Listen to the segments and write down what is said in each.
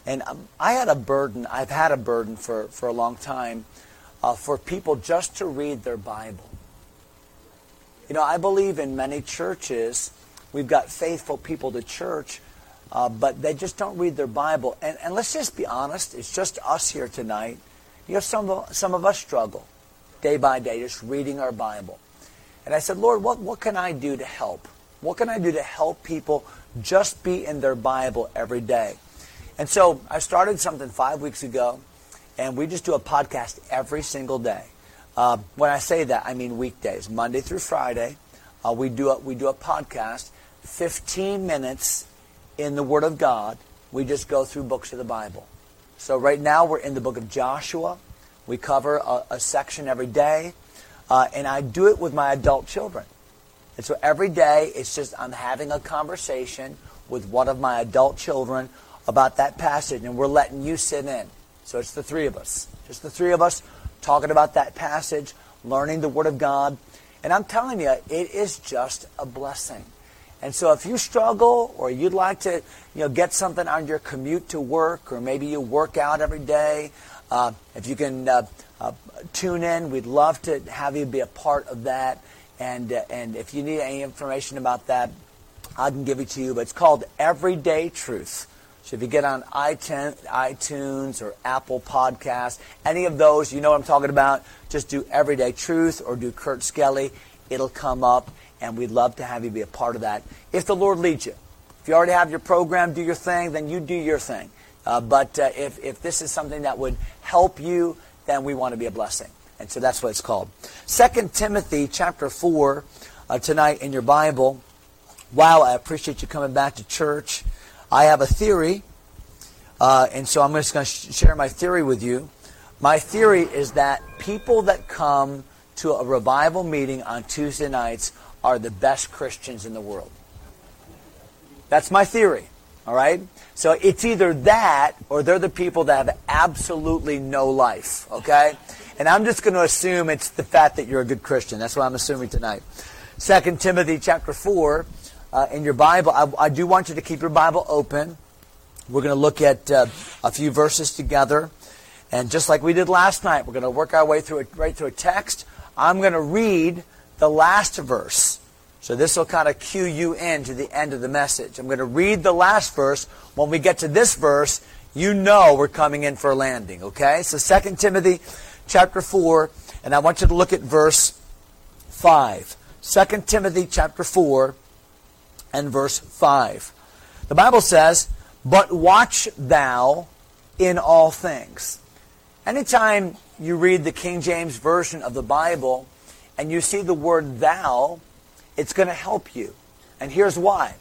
And I had a burden, I've had a burden for a long time, for people just to read their Bible. You know, I believe in many churches, we've got faithful people to church, but they just don't read their Bible. And let's just be honest, it's just us here tonight. You know, some of us struggle day by day just reading our Bible. And I said, Lord, what can I do to help? What can I do to help people just be in their Bible every day? And so I started something 5 weeks ago, and we just do a podcast every single day. When I say that, I mean weekdays, Monday through Friday. We do a podcast, 15 minutes in the Word of God. We just go through books of the Bible. So right now we're in the book of Joshua. We cover a section every day, and I do it with my adult children. And so every day it's just I'm having a conversation with one of my adult children about that passage, and we're letting you sit in. So it's the three of us. Just the three of us talking about that passage, learning the Word of God. And I'm telling you, it is just a blessing. And so if you struggle or you'd like to get something on your commute to work, or maybe you work out every day, if you can tune in, we'd love to have you be a part of that. And if you need any information about that, I can give it to you. But it's called Everyday Truth. So if you get on iTunes or Apple Podcasts, any of those, you know what I'm talking about, just do Everyday Truth or do Kurt Skelly. It'll come up, and we'd love to have you be a part of that if the Lord leads you. If you already have your program, do your thing, then you do your thing. But if this is something that would help you, then we want to be a blessing. And so that's what it's called. 2 Timothy chapter 4 tonight in your Bible. Wow, I appreciate you coming back to church. I have a theory, and so I'm just going to share my theory with you. My theory is that people that come to a revival meeting on Tuesday nights are the best Christians in the world. That's my theory, all right? So it's either that or they're the people that have absolutely no life, okay? And I'm just going to assume it's the fact that you're a good Christian. That's what I'm assuming tonight. 2 Timothy chapter 4. In your Bible, I do want you to keep your Bible open. We're going to look at a few verses together. And just like we did last night, we're going to work our way through a text. I'm going to read the last verse. So this will kind of cue you in to the end of the message. I'm going to read the last verse. When we get to this verse, you know we're coming in for a landing, okay? So 2 Timothy chapter 4, and I want you to look at verse 5. 2 Timothy chapter 4 and verse 5. The Bible says, "But watch thou in all things." Anytime you read the King James Version of the Bible and you see the word thou, it's going to help you. And here's why.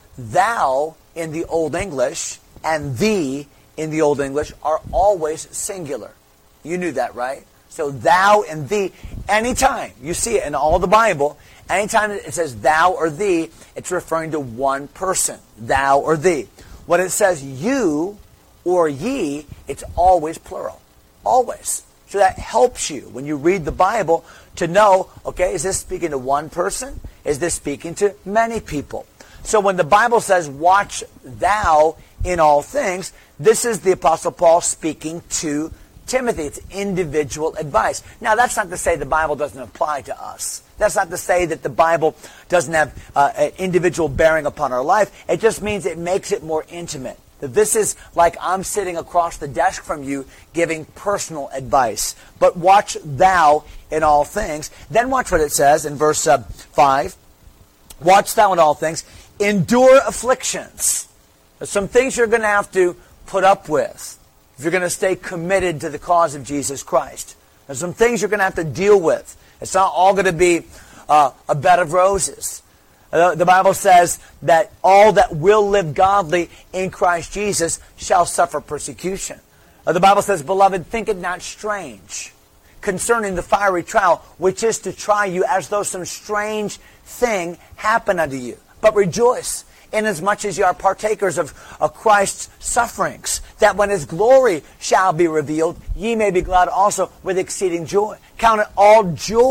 Thou in the Old English and thee in the Old English are always singular. You knew that, right? So thou and thee, anytime you see it in all the Bible, anytime it says thou or thee, it's referring to one person, thou or thee. When it says you or ye, it's always plural, always. So that helps you when you read the Bible to know, okay, is this speaking to one person? Is this speaking to many people? So when the Bible says, watch thou in all things, this is the Apostle Paul speaking to Timothy. It's individual advice. Now, that's not to say the Bible doesn't apply to us. That's not to say that the Bible doesn't have an individual bearing upon our life. It just means it makes it more intimate. That this is like I'm sitting across the desk from you giving personal advice. But watch thou in all things. Then watch what it says in verse 5. Watch thou in all things. Endure afflictions. There's some things you're going to have to put up with if you're going to stay committed to the cause of Jesus Christ. There's some things you're going to have to deal with. It's not all going to be a bed of roses. The Bible says that all that will live godly in Christ Jesus shall suffer persecution. The Bible says, "Beloved, think it not strange concerning the fiery trial, which is to try you as though some strange thing happened unto you. But rejoice, inasmuch as ye are partakers of Christ's sufferings, that when His glory shall be revealed, ye may be glad also with exceeding joy. Count it all joy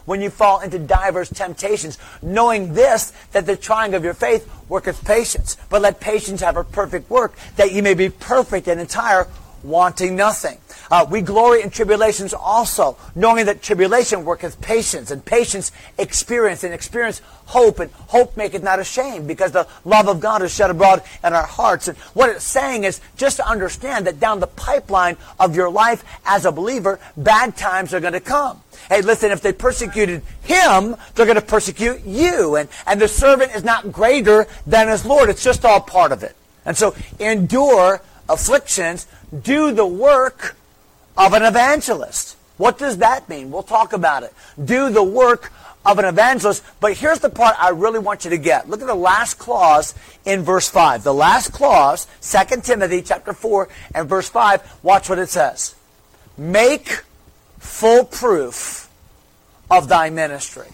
when you fall into divers temptations, knowing this, that the trying of your faith worketh patience. But let patience have a perfect work, that ye may be perfect and entire, wanting nothing. We glory in tribulations also, knowing that tribulation worketh patience, and patience experience, and experience hope, and hope maketh not ashamed, because the love of God is shed abroad in our hearts. And what it's saying is just to understand that down the pipeline of your life as a believer, bad times are going to come. Hey, listen, if they persecuted him, they're going to persecute you. And the servant is not greater than his Lord. It's just all part of it. And so endure afflictions, do the work of an evangelist. What does that mean? We'll talk about it. Do the work of an evangelist. But here's the part I really want you to get. Look at the last clause in verse 5. The last clause, 2 Timothy chapter 4 and verse 5. Watch what it says. Make full proof of thy ministry.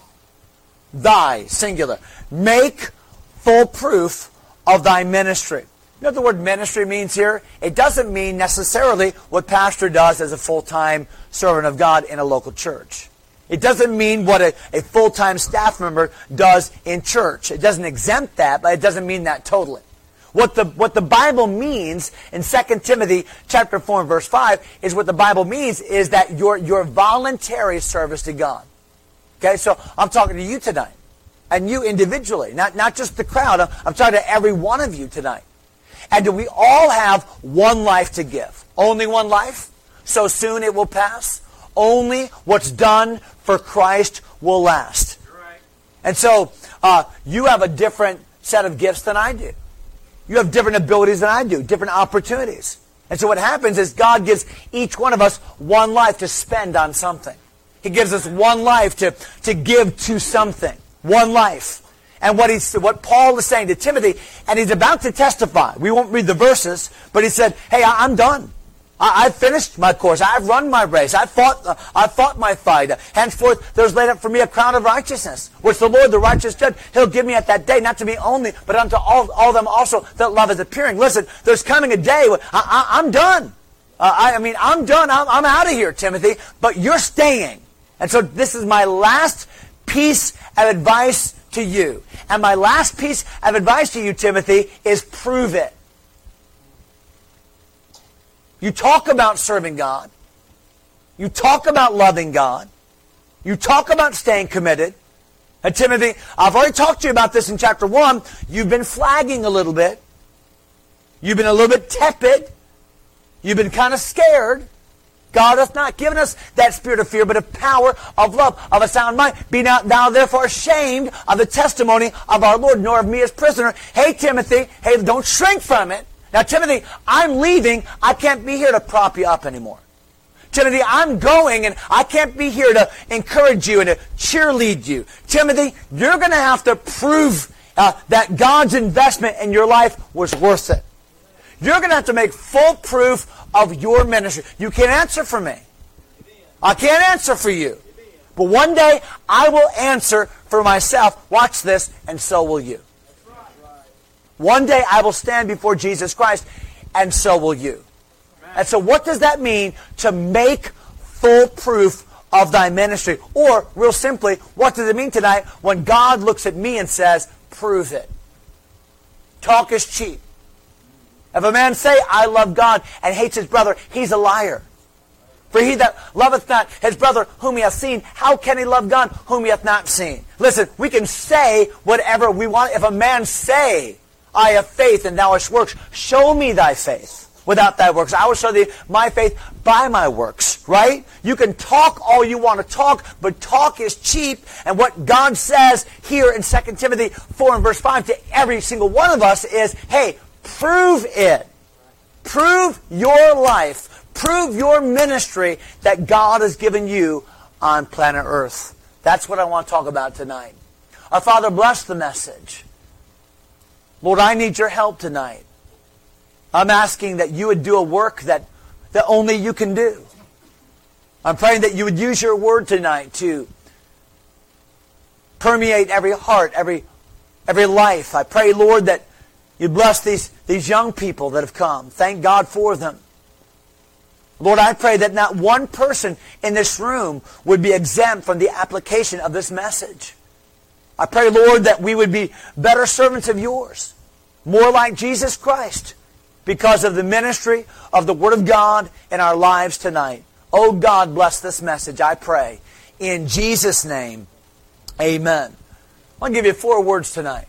Thy, singular. Make full proof of thy ministry. You know what the word ministry means here? It doesn't mean necessarily what pastor does as a full-time servant of God in a local church. It doesn't mean what a full-time staff member does in church. It doesn't exempt that, but it doesn't mean that totally. What the Bible means in 2 Timothy chapter 4 and verse 5 is what the Bible means is that your voluntary service to God. Okay, so I'm talking to you tonight. And you individually, not just the crowd. I'm talking to every one of you tonight. And do we all have one life to give? Only one life? So soon it will pass? Only what's done for Christ will last. Right. And so you have a different set of gifts than I do. You have different abilities than I do, different opportunities. And so what happens is God gives each one of us one life to spend on something. He gives us one life to give to something. One life. And what Paul is saying to Timothy, and he's about to testify. We won't read the verses, but he said, hey, I'm done. I've finished my course. I've run my race. I've fought my fight. Henceforth, there's laid up for me a crown of righteousness, which the Lord, the righteous judge, He'll give me at that day, not to me only, but unto all them also that love is appearing. Listen, there's coming a day when I'm done. I'm done. I'm out of here, Timothy, but you're staying. And so this is my last piece of advice to you. And my last piece of advice to you, Timothy, is prove it. You talk about serving God. You talk about loving God. You talk about staying committed. And Timothy, I've already talked to you about this in chapter 1. You've been flagging a little bit. You've been a little bit tepid. You've been kind of scared. God hath not given us that spirit of fear, but of power, of love, of a sound mind. Be not thou therefore ashamed of the testimony of our Lord, nor of me as prisoner. Hey, Timothy, hey, don't shrink from it. Now, Timothy, I'm leaving. I can't be here to prop you up anymore. Timothy, I'm going, and I can't be here to encourage you and to cheerlead you. Timothy, you're going to have to prove that God's investment in your life was worth it. You're going to have to make full proof of your ministry. You can't answer for me. I can't answer for you. But one day, I will answer for myself. Watch this, and so will you. One day, I will stand before Jesus Christ, and so will you. And so what does that mean to make full proof of thy ministry? Or, real simply, what does it mean tonight when God looks at me and says, prove it? Talk is cheap. If a man say, I love God, and hates his brother, he's a liar. For he that loveth not his brother whom he hath seen, how can he love God whom he hath not seen? Listen, we can say whatever we want. If a man say, I have faith and thou hast works, show me thy faith without thy works. I will show thee my faith by my works. Right? You can talk all you want to talk, but talk is cheap. And what God says here in 2 Timothy 4 and verse 5 to every single one of us is, hey, prove it. Prove your life. Prove your ministry that God has given you on planet Earth. That's what I want to talk about tonight. Our Father, bless the message. Lord, I need your help tonight. I'm asking that you would do a work that only you can do. I'm praying that you would use your word tonight to permeate every heart, every life. I pray, Lord, that you bless these young people that have come. Thank God for them. Lord, I pray that not one person in this room would be exempt from the application of this message. I pray, Lord, that we would be better servants of yours, more like Jesus Christ, because of the ministry of the Word of God in our lives tonight. Oh God, bless this message, I pray. In Jesus' name, amen. I want to give you 4 words tonight.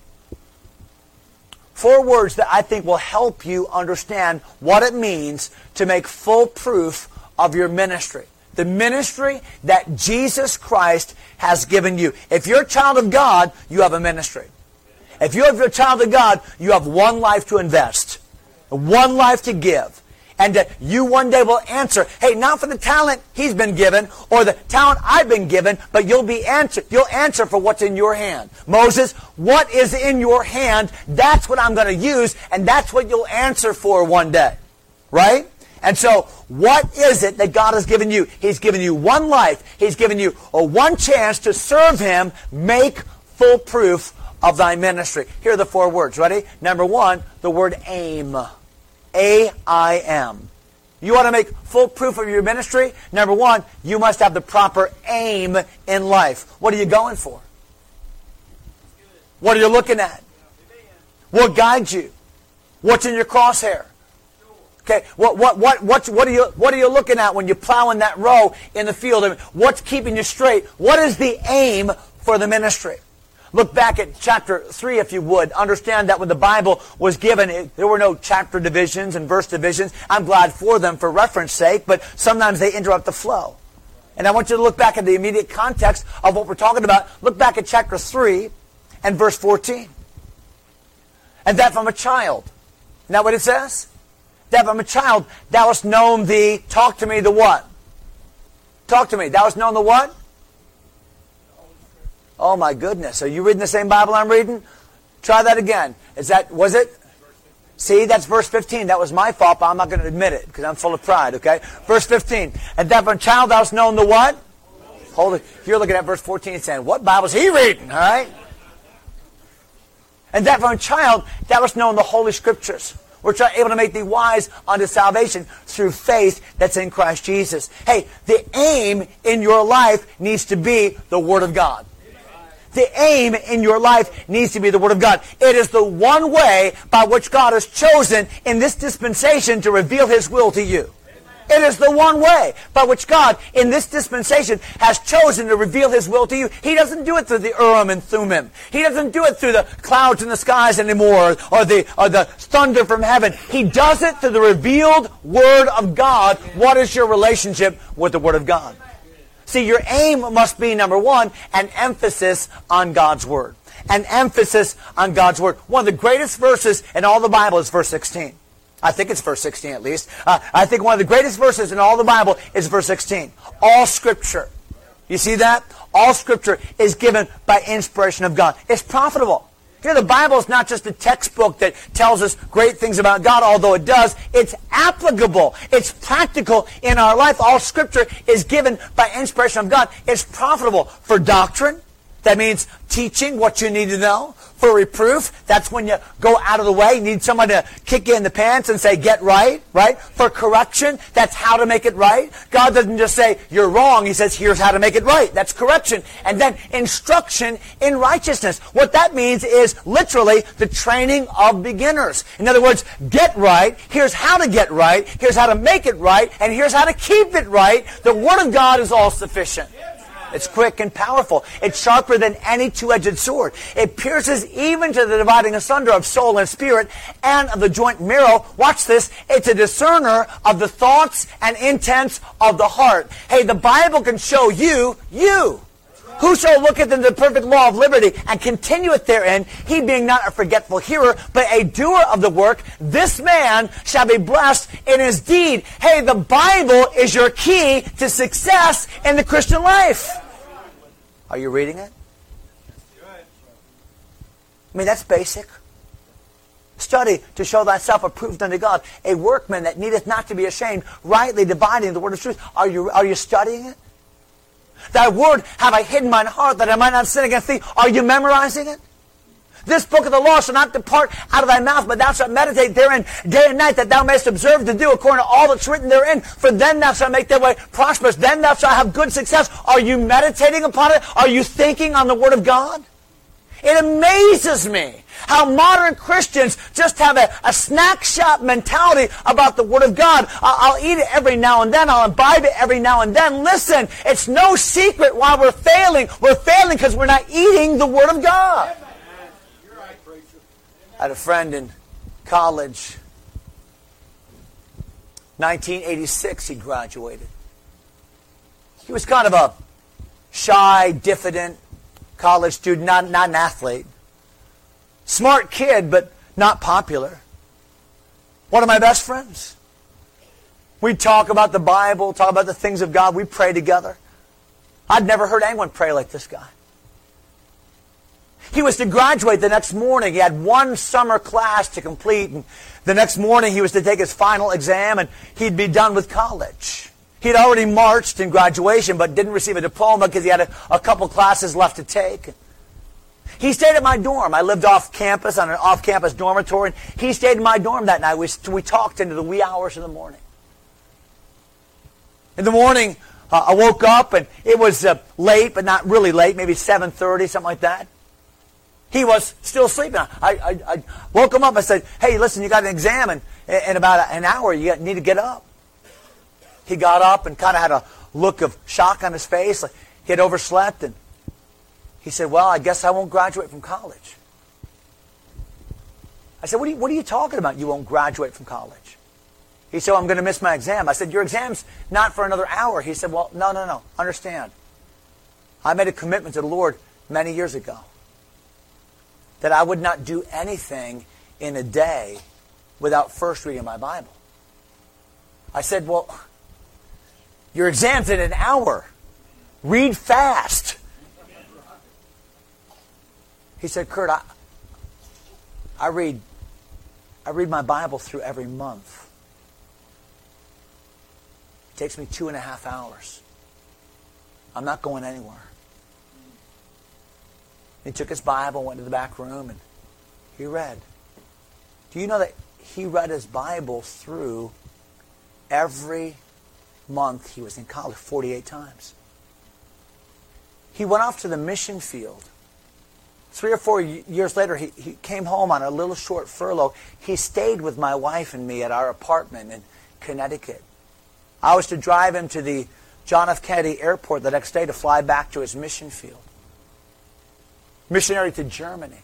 4 words that I think will help you understand what it means to make full proof of your ministry. The ministry that Jesus Christ has given you. If you're a child of God, you have a ministry. If you're a child of God, you have one life to invest. One life to give. And that you one day will answer, hey, not for the talent he's been given or the talent I've been given, but you'll answer for what's in your hand. Moses, what is in your hand? That's what I'm going to use, and that's what you'll answer for one day. Right? And so, what is it that God has given you? He's given you one life. He's given you one chance to serve Him. Make full proof of thy ministry. Here are the 4 words. Ready? Number 1, the word aim. A-I-M. You want to make full proof of your ministry? Number 1, you must have the proper aim in life. What are you going for? What are you looking at? What guides you? What's in your crosshair? Okay, what are you looking at when you're plowing that row in the field? I mean, what's keeping you straight? What is the aim for the ministry? Look back at chapter 3, if you would. Understand that when the Bible was given, there were no chapter divisions and verse divisions. I'm glad for them for reference sake, but sometimes they interrupt the flow. And I want you to look back at the immediate context of what we're talking about. Look back at chapter 3 and verse 14. And that from a child. Isn't that what it says? That from a child thou hast known the, talk to me, the what? Talk to me. Thou hast known the what? Oh my goodness. Are you reading the same Bible I'm reading? Try that again. Was it? See, that's verse 15. That was my fault, but I'm not going to admit it because I'm full of pride, okay? Verse 15. And that from a child thou hast known the what? Hold it. You're looking at verse 14 and saying, what Bible's he reading? All right? And that from a child thou hast known the Holy Scriptures, which are able to make thee wise unto salvation through faith that's in Christ Jesus. Hey, the aim in your life needs to be the Word of God. The aim in your life needs to be the Word of God. It is the one way by which God has chosen in this dispensation to reveal His will to you. It is the one way by which God in this dispensation has chosen to reveal His will to you. He doesn't do it through the Urim and Thummim. He doesn't do it through the clouds in the skies anymore or the thunder from heaven. He does it through the revealed Word of God. What is your relationship with the Word of God? See, your aim must be, number 1, an emphasis on God's Word. An emphasis on God's Word. One of the greatest verses in all the Bible is verse 16. I think it's verse 16 at least. I think one of the greatest verses in all the Bible is verse 16. All Scripture. You see that? All Scripture is given by inspiration of God. It's profitable. Here, the Bible is not just a textbook that tells us great things about God, although it does. It's applicable. It's practical in our life. All Scripture is given by inspiration of God. It's profitable for doctrine. That means teaching what you need to know. For reproof, that's when you go out of the way. You need someone to kick you in the pants and say, get right, right? For correction, that's how to make it right. God doesn't just say, you're wrong. He says, here's how to make it right. That's correction. And then instruction in righteousness. What that means is literally the training of beginners. In other words, get right. Here's how to get right. Here's how to make it right. And here's how to keep it right. The Word of God is all sufficient. It's quick and powerful. It's sharper than any two-edged sword. It pierces even to the dividing asunder of soul and spirit and of the joint marrow. Watch this. It's a discerner of the thoughts and intents of the heart. Hey, the Bible can show you. Whoso looketh into the perfect law of liberty and continueth therein, he being not a forgetful hearer, but a doer of the work, this man shall be blessed in his deed. Hey, the Bible is your key to success in the Christian life. Are you reading it? I mean, that's basic. Study to show thyself approved unto God, a workman that needeth not to be ashamed, rightly dividing the word of truth. Are you studying it? Thy word have I hid in mine heart, that I might not sin against thee. Are you memorizing it? This book of the law shall not depart out of thy mouth, but thou shalt meditate therein day and night, that thou mayest observe to do according to all that's written therein. For then thou shalt make thy way prosperous. Then thou shalt have good success. Are you meditating upon it? Are you thinking on the Word of God? It amazes me how modern Christians just have a snack shop mentality about the Word of God. I'll eat it every now and then. I'll imbibe it every now and then. Listen, it's no secret why we're failing. We're failing because we're not eating the Word of God. I had a friend in college. 1986 he graduated. He was kind of a shy, diffident college student, not an athlete. Smart kid, but not popular. One of my best friends. We'd talk about the Bible, talk about the things of God. We'd pray together. I'd never heard anyone pray like this guy. He was to graduate the next morning. He had one summer class to complete. And the next morning he was to take his final exam and he'd be done with college. He'd already marched in graduation but didn't receive a diploma because he had a couple classes left to take. He stayed at my dorm. I lived off campus on an off-campus dormitory. And he stayed in my dorm that night. We talked into the wee hours of the morning. In the morning, I woke up and it was late, but not really late, maybe 7:30, something like that. He was still sleeping. I woke him up. I said, hey, listen, you got an exam in about an hour. You need to get up. He got up and kind of had a look of shock on his face. Like he had overslept. And he said, well, I guess I won't graduate from college. I said, what are you talking about? You won't graduate from college. He said, well, I'm going to miss my exam. I said, your exam's not for another hour. He said, well, no. Understand. I made a commitment to the Lord many years ago that I would not do anything in a day without first reading my Bible. I said, well, your exam's in an hour. Read fast. He said, Kurt, I read my Bible through every month. It takes me 2.5 hours. I'm not going anywhere. He took his Bible, went to the back room, and he read. Do you know that he read his Bible through every month he was in college, 48 times? He went off to the mission field. 3 or 4 years later, he came home on a little short furlough. He stayed with my wife and me at our apartment in Connecticut. I was to drive him to the John F. Kennedy Airport the next day to fly back to his mission field. Missionary to Germany.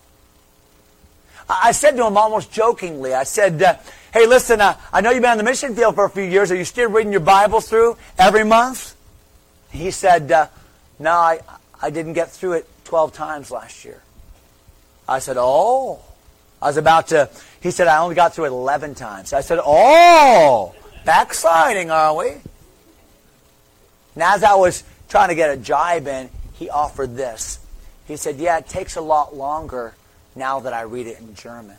I said to him almost jokingly, I said, hey, listen, I know you've been on the mission field for a few years. Are you still reading your Bible through every month? He said, no, I didn't get through it 12 times last year. I said, oh. I was about to, he said, I only got through it 11 times. I said, oh, backsliding, are we? And as I was trying to get a jibe in, he offered this. He said, yeah, it takes a lot longer now that I read it in German.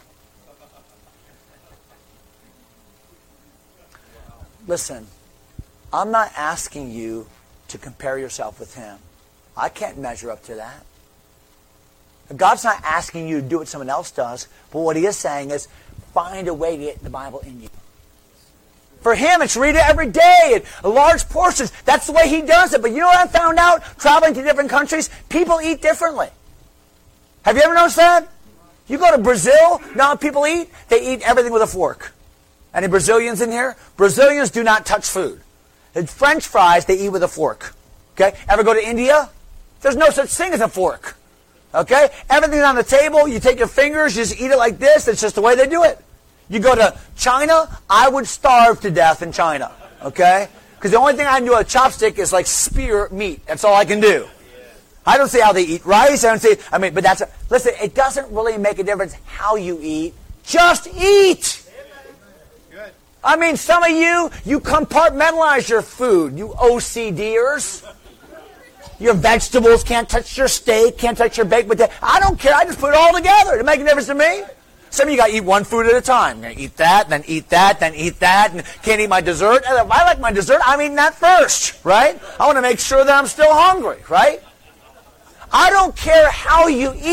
Listen, I'm not asking you to compare yourself with him. I can't measure up to that. God's not asking you to do what someone else does, but what he is saying is find a way to get the Bible in you. For him, it's read it every day in large portions. That's the way he does it. But you know what I found out traveling to different countries? People eat differently. Have you ever noticed that? You go to Brazil, now how people eat? They eat everything with a fork. Any Brazilians in here? Brazilians do not touch food. And French fries, they eat with a fork. Okay? Ever go to India? There's no such thing as a fork. Okay? Everything's on the table. You take your fingers, you just eat it like this. It's just the way they do it. You go to China, I would starve to death in China. Okay? Because the only thing I can do with a chopstick is like spear meat. That's all I can do. I don't see how they eat rice. But that's... Listen, it doesn't really make a difference how you eat. Just eat! I mean, some of you compartmentalize your food, you OCDers. Your vegetables can't touch your steak, can't touch your baked potato. I don't care. I just put it all together. It make a difference to me. Some of you got to eat one food at a time. You're going to eat that, then eat that, then eat that, and can't eat my dessert. And if I like my dessert, I'm eating that first, right? I want to make sure that I'm still hungry, right? I don't care how you eat.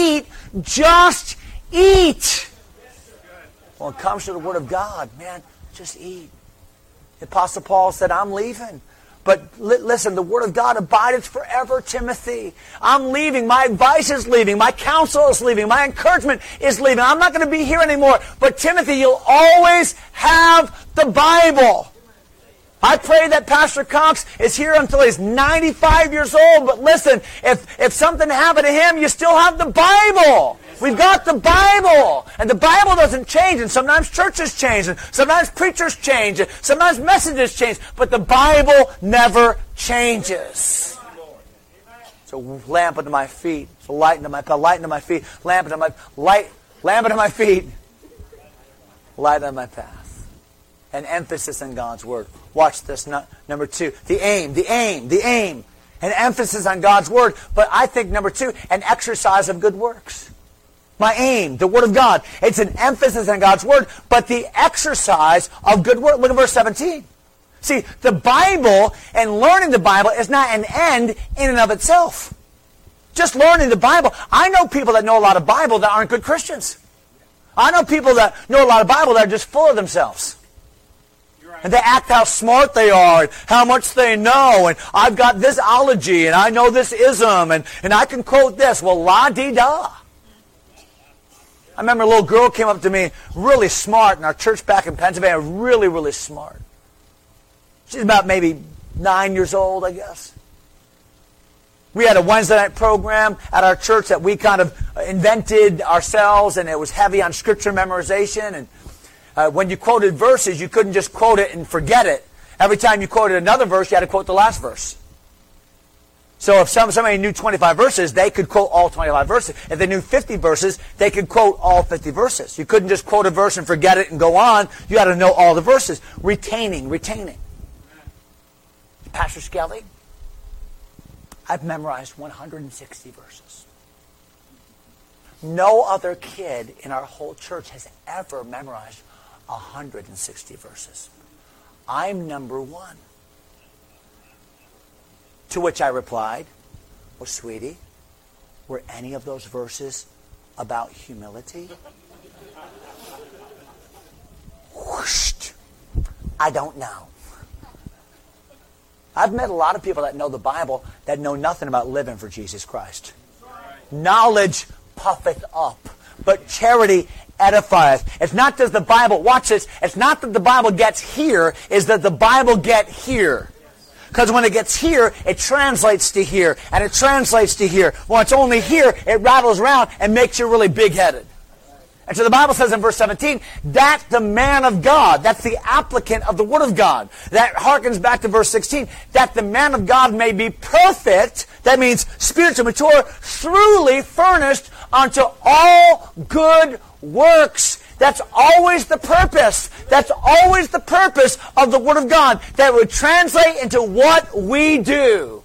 Just eat. When it comes to the Word of God, man, just eat. The Apostle Paul said, I'm leaving. But listen, the Word of God abideth forever, Timothy. I'm leaving. My advice is leaving. My counsel is leaving. My encouragement is leaving. I'm not going to be here anymore. But Timothy, you'll always have the Bible. I pray that Pastor Cox is here until he's 95 years old. But listen, if something happened to him, you still have the Bible. We've got the Bible. And the Bible doesn't change. And sometimes churches change. And sometimes preachers change. And sometimes messages change. But the Bible never changes. It's a lamp unto my feet. It's a light unto my feet. Lamp unto my feet. Light unto my path. An emphasis on God's Word. Watch this. Number 2. The aim. An emphasis on God's Word. But I think number 2, an exercise of good works. My aim, the Word of God. It's an emphasis on God's Word, but the exercise of good work. Look at verse 17. See, the Bible and learning the Bible is not an end in and of itself. Just learning the Bible. I know people that know a lot of Bible that aren't good Christians. I know people that know a lot of Bible that are just full of themselves. And they act how smart they are, and how much they know, and I've got this ology, and I know this ism, and I can quote this. Well, la-dee-da. I remember a little girl came up to me, really smart, in our church back in Pennsylvania, really, really smart. She's about maybe 9 years old, I guess. We had a Wednesday night program at our church that we kind of invented ourselves, and it was heavy on scripture memorization, and when you quoted verses, you couldn't just quote it and forget it. Every time you quoted another verse, you had to quote the last verse. So if somebody knew 25 verses, they could quote all 25 verses. If they knew 50 verses, they could quote all 50 verses. You couldn't just quote a verse and forget it and go on. You had to know all the verses. Retaining. Pastor Skelly, I've memorized 160 verses. No other kid in our whole church has ever memorized 160 verses. I'm number 1. To which I replied, well, sweetie, were any of those verses about humility? Whoosh. I don't know. I've met a lot of people that know the Bible that know nothing about living for Jesus Christ. Knowledge puffeth up, but charity edifieth. It's not that the Bible, watch this, it's not that the Bible gets here, it's that the Bible get here. Because when it gets here, it translates to here, and it translates to here. When it's only here, it rattles around and makes you really big-headed. And so the Bible says in verse 17, that the man of God, that's the applicant of the Word of God. That harkens back to verse 16, that the man of God may be perfect, that means spiritually mature, truly furnished unto all good works. That's always the purpose. That's always the purpose of the Word of God. That would translate into what we do.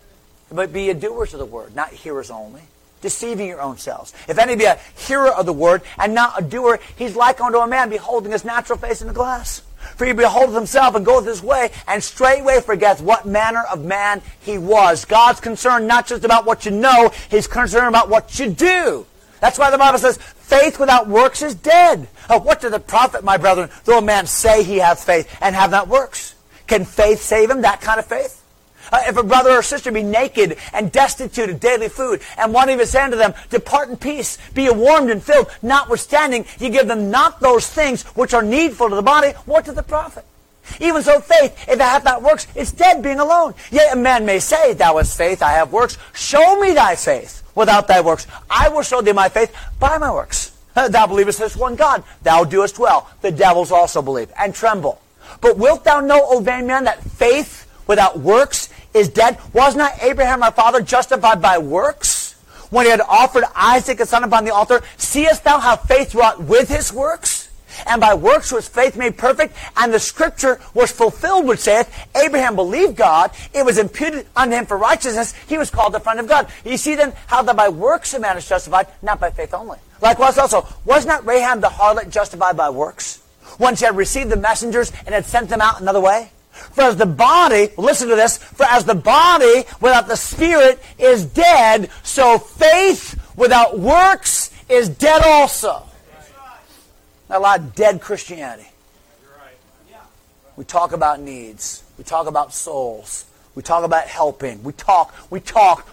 But be doers of the Word, not hearers only. Deceiving your own selves. If any be a hearer of the Word and not a doer, he's like unto a man beholding his natural face in a glass. For he beholdeth himself and goeth his way, and straightway forgets what manner of man he was. God's concerned not just about what you know, He's concerned about what you do. That's why the Bible says, faith without works is dead. What doth it profit, my brethren, though a man say he hath faith and have not works? Can faith save him, that kind of faith? If a brother or sister be naked and destitute of daily food, and one of you say unto them, depart in peace, be ye warmed and filled, notwithstanding ye give them not those things which are needful to the body, what doth it profit? Even so faith, if it hath not works, is dead being alone. Yet a man may say, thou hast faith, I have works. Show me thy faith without thy works. I will show thee my faith by my works. Thou believest there's one God. Thou doest well. The devils also believe and tremble. But wilt thou know, O vain man, that faith without works is dead? Was not Abraham our father justified by works when he had offered Isaac his son upon the altar? Seest thou how faith wrought with his works? And by works was faith made perfect, and the scripture was fulfilled, which saith, Abraham believed God, it was imputed unto him for righteousness, he was called the friend of God. You see then how that by works a man is justified, not by faith only. Likewise also, was not Rahab the harlot justified by works, when she had received the messengers and had sent them out another way? For as the body, listen to this, for as the body without the spirit is dead, so faith without works is dead also. Not a lot of dead Christianity. We talk about needs. We talk about souls. We talk about helping. We talk. And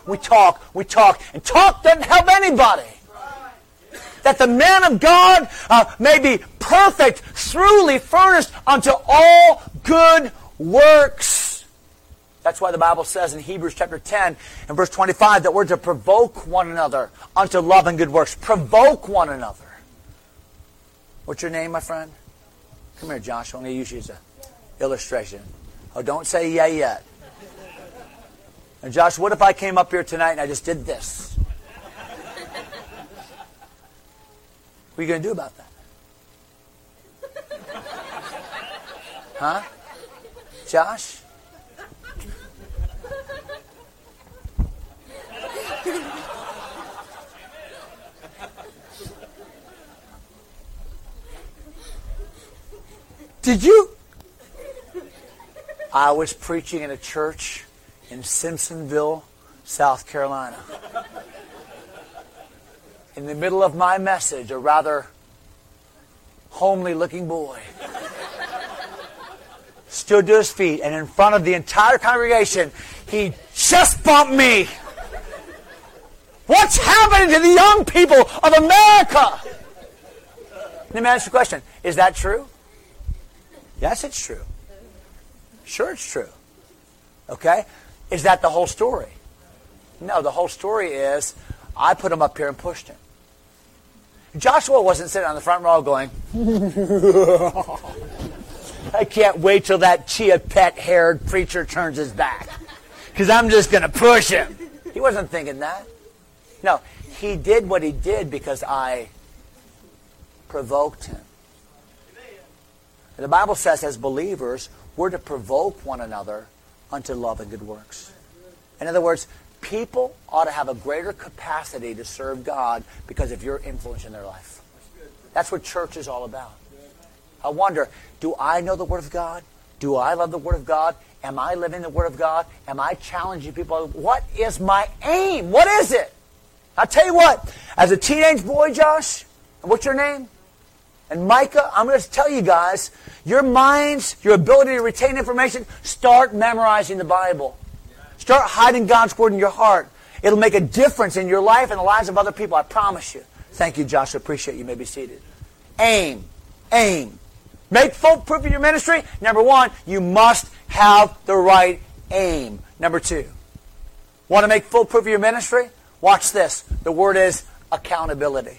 talk doesn't help anybody. That the man of God may be perfect, truly furnished unto all good works. That's why the Bible says in Hebrews chapter 10 and verse 25 that we're to provoke one another unto love and good works. Provoke one another. What's your name, my friend? Come here, Josh. I'm going to use you as an illustration. Oh, don't say yeah yet. And Josh, what if I came up here tonight and I just did this? What are you going to do about that? Huh? Josh? Did you? I was preaching in a church in Simpsonville, South Carolina. In the middle of my message, a rather homely-looking boy stood to his feet, and in front of the entire congregation, he chest bumped me. What's happening to the young people of America? Let me ask you a question. Is that true? Yes, it's true. Sure, it's true. Okay? Is that the whole story? No, the whole story is I put him up here and pushed him. Joshua wasn't sitting on the front row going, I can't wait till that chia pet-haired preacher turns his back because I'm just going to push him. He wasn't thinking that. No, he did what he did because I provoked him. And the Bible says as believers, we're to provoke one another unto love and good works. In other words, people ought to have a greater capacity to serve God because of your influence in their life. That's what church is all about. I wonder, do I know the Word of God? Do I love the Word of God? Am I living the Word of God? Am I challenging people? What is my aim? What is it? I'll tell you what, as a teenage boy, Josh, what's your name? And Micah, I'm going to tell you guys, your minds, your ability to retain information, start memorizing the Bible. Start hiding God's Word in your heart. It'll make a difference in your life and the lives of other people, I promise you. Thank you, Josh. I appreciate you. You may be seated. Aim. Aim. Make full proof of your ministry. Number one, you must have the right aim. Number two, want to make full proof of your ministry? Watch this. The word is accountability.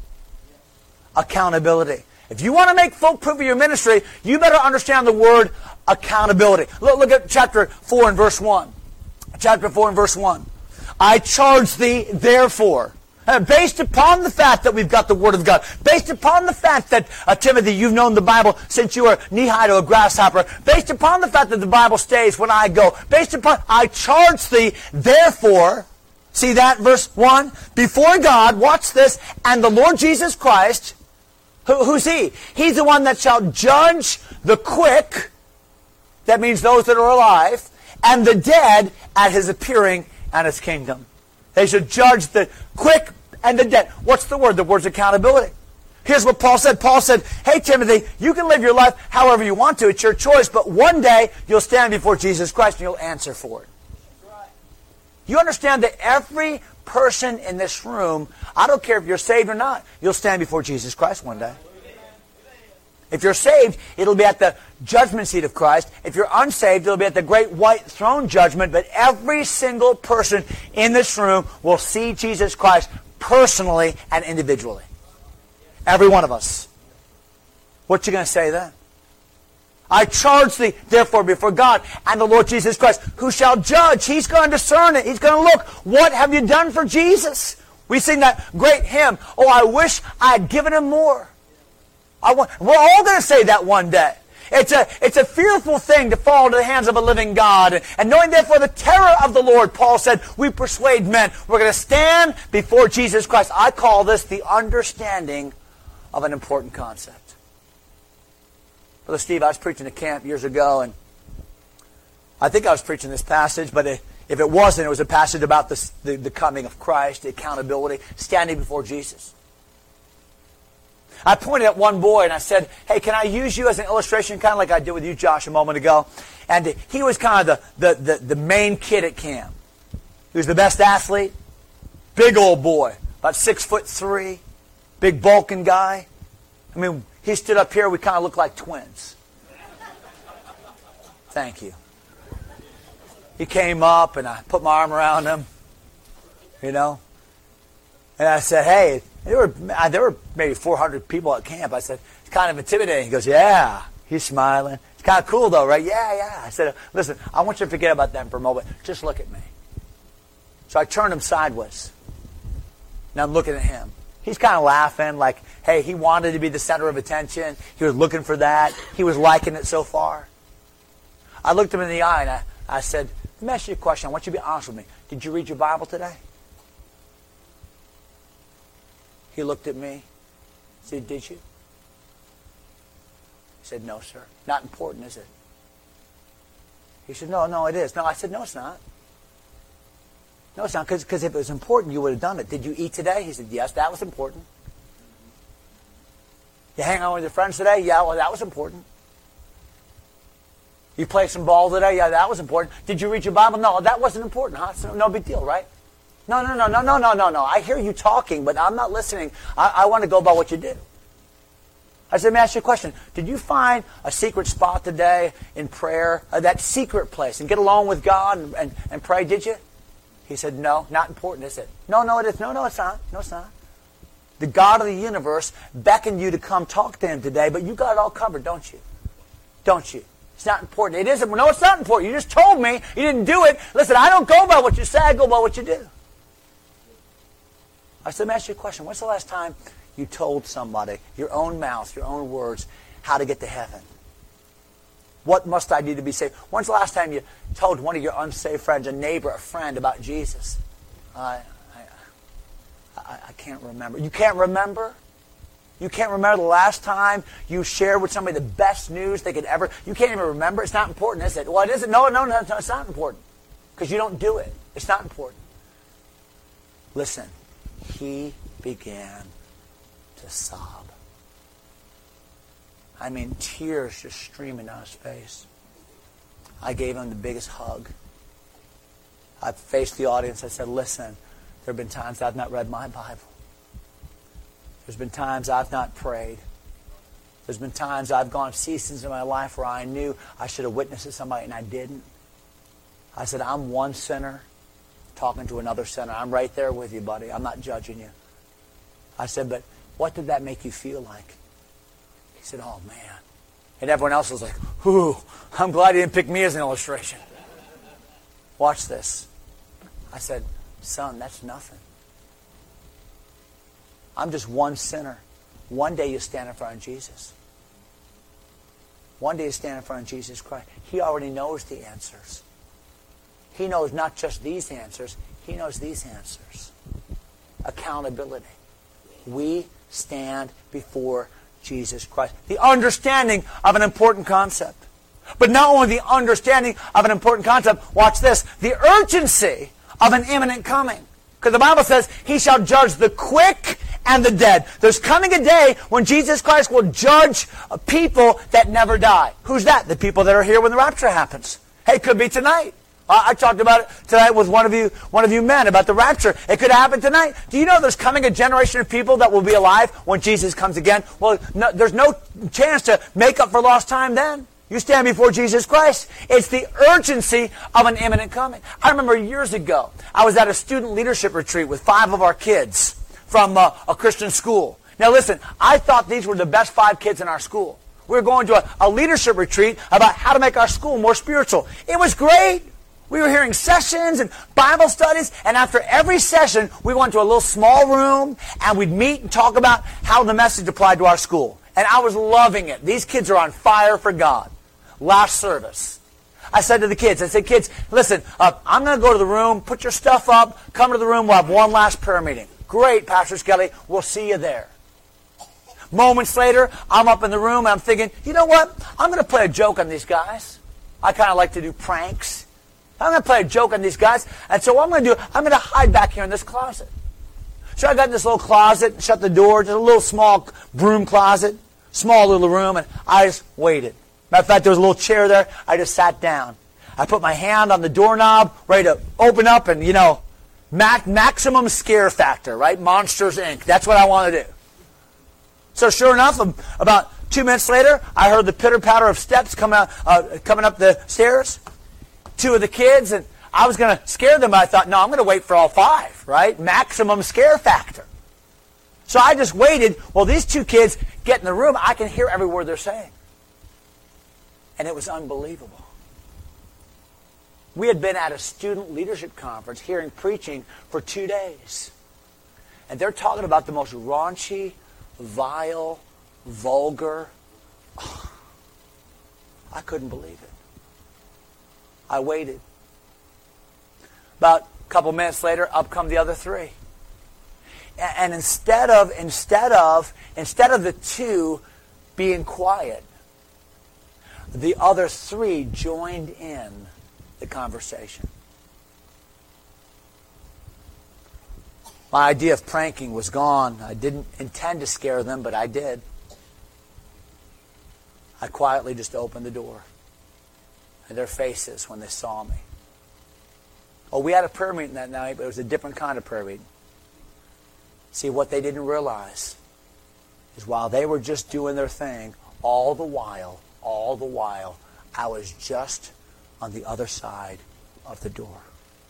Accountability. If you want to make full proof of your ministry, you better understand the word accountability. Look at chapter 4 and verse 1. Chapter 4 and verse 1. I charge thee, therefore, based upon the fact that we've got the Word of God, based upon the fact that, Timothy, you've known the Bible since you were knee-high to a grasshopper, based upon the fact that the Bible stays when I go, based upon, I charge thee, therefore, see that, verse 1, before God, watch this, and the Lord Jesus Christ, who's He? He's the one that shall judge the quick, that means those that are alive, and the dead at His appearing and His kingdom. They should judge the quick and the dead. What's the word? The word's accountability. Here's what Paul said. Paul said, hey, Timothy, you can live your life however you want to. It's your choice. But one day, you'll stand before Jesus Christ and you'll answer for it. You understand that every person in this room, I don't care if you're saved or not, you'll stand before Jesus Christ one day. If you're saved, it'll be at the judgment seat of Christ. If you're unsaved, it'll be at the great white throne judgment. But every single person in this room will see Jesus Christ personally and individually. Every one of us. What you going to say then? I charge thee, therefore, before God and the Lord Jesus Christ, who shall judge. He's going to discern it. He's going to look. What have you done for Jesus? We sing that great hymn, oh, I wish I had given Him more. We're all going to say that one day. It's a fearful thing to fall into the hands of a living God. And knowing therefore the terror of the Lord, Paul said, we persuade men. We're going to stand before Jesus Christ. I call this the understanding of an important concept. Brother Steve, I was preaching at camp years ago, and I think I was preaching this passage, but if it wasn't, it was a passage about the coming of Christ, the accountability, standing before Jesus. I pointed at one boy and I said, hey, can I use you as an illustration, kind of like I did with you, Josh, a moment ago? And he was kind of the main kid at camp. He was the best athlete. Big old boy, about 6'3", big bulking guy. I mean, he stood up here, we kind of looked like twins. Thank you. He came up and I put my arm around him, you know. And I said, hey, there were maybe 400 people at camp. I said, it's kind of intimidating. He goes, yeah. He's smiling. It's kind of cool though, right? Yeah. I said, listen, I want you to forget about them for a moment. Just look at me. So I turned him sideways. Now I'm looking at him. He's kind of laughing like, hey, he wanted to be the center of attention. He was looking for that. He was liking it so far. I looked him in the eye and I said, let me ask you a question. I want you to be honest with me. Did you read your Bible today? He looked at me. He said, did you? He said, no, sir. Not important, is it? He said, no, it is. No, I said, no, it's not. No, it's not, because if it was important, you would have done it. Did you eat today? He said, yes, that was important. You hang out with your friends today? Yeah, well, that was important. You play some ball today? Yeah, that was important. Did you read your Bible? No, that wasn't important, huh? So no big deal, right? No. I hear you talking, but I'm not listening. I want to go by what you do. I said, let me ask you a question. Did you find a secret spot today in prayer, that secret place, and get along with God and pray? Did you? He said, no, not important, is it? No, it is. No, it's not. No, it's not. The God of the universe beckoned you to come talk to Him today, but you got it all covered, don't you? Don't you? It's not important. It isn't. No, it's not important. You just told me you didn't do it. Listen, I don't go by what you say. I go by what you do. I said, let me ask you a question. When's the last time you told somebody, your own mouth, your own words, how to get to heaven? What must I do to be saved? When's the last time you told one of your unsaved friends, a neighbor, a friend, about Jesus? I can't remember. You can't remember? You can't remember the last time you shared with somebody the best news they could ever... You can't even remember? It's not important, is it? Well, it isn't. No, it's not important. Because you don't do it. It's not important. Listen, he began to sob. I mean, tears just streaming down his face. I gave him the biggest hug. I faced the audience. I said, listen, there have been times I've not read my Bible. There's been times I've not prayed. There's been times I've gone seasons in my life where I knew I should have witnessed to somebody and I didn't. I said, I'm one sinner talking to another sinner. I'm right there with you, buddy. I'm not judging you. I said, but what did that make you feel like? He said, oh, man. And everyone else was like, whew, I'm glad he didn't pick me as an illustration. Watch this. I said, son, that's nothing. I'm just one sinner. One day you stand in front of Jesus. One day you stand in front of Jesus Christ. He already knows the answers. He knows not just these answers. He knows these answers. Accountability. We stand before Jesus Christ. The understanding of an important concept. But not only the understanding of an important concept, watch this, the urgency of an imminent coming. Because the Bible says, He shall judge the quick and the dead. There's coming a day when Jesus Christ will judge people that never die. Who's that? The people that are here when the rapture happens. Hey, it could be tonight. I talked about it tonight with one of you men about the rapture. It could happen tonight. Do you know there's coming a generation of people that will be alive when Jesus comes again? Well, no, there's no chance to make up for lost time then. You stand before Jesus Christ. It's the urgency of an imminent coming. I remember years ago, I was at a student leadership retreat with 5 of our kids from a Christian school. Now listen, I thought these were the best 5 kids in our school. We were going to a leadership retreat about how to make our school more spiritual. It was great. We were hearing sessions and Bible studies, and after every session, we went to a little small room, and we'd meet and talk about how the message applied to our school. And I was loving it. These kids are on fire for God. Last service, I said to the kids, kids, listen, I'm going to go to the room, put your stuff up, come to the room, we'll have one last prayer meeting. Great, Pastor Skelly, we'll see you there. Moments later, I'm up in the room, and I'm thinking, you know what? I'm going to play a joke on these guys. I kind of like to do pranks. I'm going to play a joke on these guys, and so what I'm going to do, I'm going to hide back here in this closet. So I got in this little closet, shut the door, just a little small broom closet, small little room, and I just waited. Matter of fact, there was a little chair there. I just sat down. I put my hand on the doorknob, ready to open up, and, maximum scare factor, right? Monsters, Inc. That's what I want to do. So sure enough, about 2 minutes later, I heard the pitter-patter of steps coming up the stairs. 2 of the kids, and I was going to scare them, but I thought, no, I'm going to wait for all 5, right? Maximum scare factor. So I just waited. Well, these 2 kids get in the room. I can hear every word they're saying. And it was unbelievable. We had been at a student leadership conference hearing preaching for 2 days. And they're talking about the most raunchy, vile, vulgar. I couldn't believe it. I waited. About a couple minutes later, up come the other 3. And instead of the 2 being quiet, the other 3 joined in the conversation. My idea of pranking was gone. I didn't intend to scare them, but I did. I quietly just opened the door. And their faces when they saw me. Oh, we had a prayer meeting that night, but it was a different kind of prayer meeting. See, what they didn't realize is while they were just doing their thing, all the while, I was just on the other side of the door.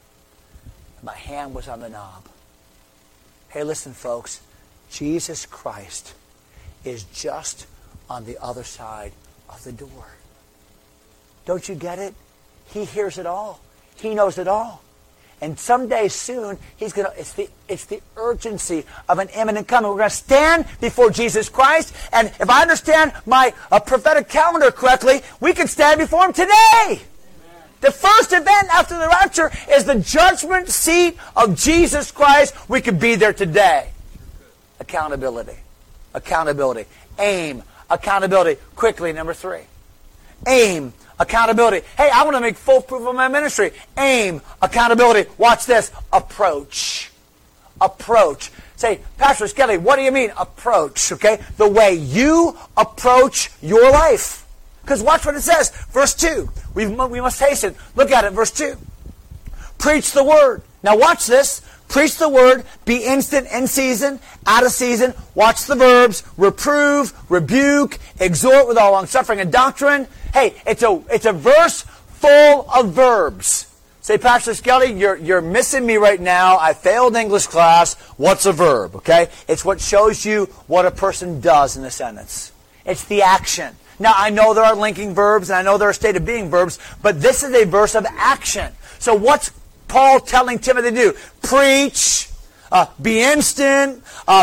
My hand was on the knob. Hey, listen, folks. Jesus Christ is just on the other side of the door. Don't you get it? He hears it all. He knows it all. And someday soon, it's the urgency of an imminent coming. We're going to stand before Jesus Christ, and if I understand my prophetic calendar correctly, we can stand before Him today. Amen. The first event after the rapture is the judgment seat of Jesus Christ. We could be there today. Accountability. Accountability. Aim. Accountability. Quickly, number 3. Aim. Accountability. Hey, I want to make full proof of my ministry. Aim. Accountability. Watch this. Approach. Approach. Say, Pastor Skelly, what do you mean approach? Okay? The way you approach your life. Because watch what it says. Verse 2. We must hasten. Look at it. Verse 2. Preach the word. Now watch this. Preach the word. Be instant, in season, out of season. Watch the verbs. Reprove, rebuke, exhort with all longsuffering and doctrine. Hey, it's a verse full of verbs. Say, Pastor Skelly, you're missing me right now. I failed English class. What's a verb? Okay? It's what shows you what a person does in a sentence. It's the action. Now, I know there are linking verbs, and I know there are state of being verbs, but this is a verse of action. So what's Paul telling Timothy to do? Preach, be instant,